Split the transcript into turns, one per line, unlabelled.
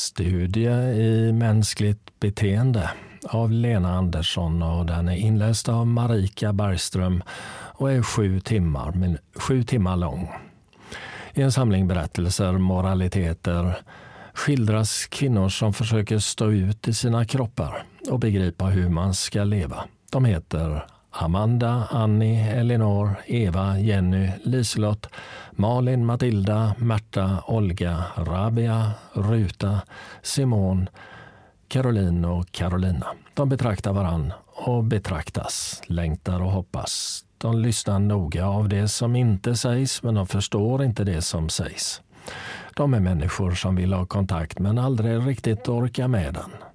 Studie i mänskligt beteende av Lena Andersson, och den är inläst av Marika Bergström och är 7 timmar lång. I en samling berättelser, moraliteter, skildras kvinnor som försöker stå ut i sina kroppar och begripa hur man ska leva. De heter Amanda, Annie, Elinor, Eva, Jenny, Liselott, Malin, Matilda, Märta, Olga, Rabia, Ruta, Simon, Caroline och Carolina. De betraktar varann och betraktas, längtar och hoppas. De lyssnar noga av det som inte sägs, men de förstår inte det som sägs. De är människor som vill ha kontakt men aldrig riktigt orkar med den.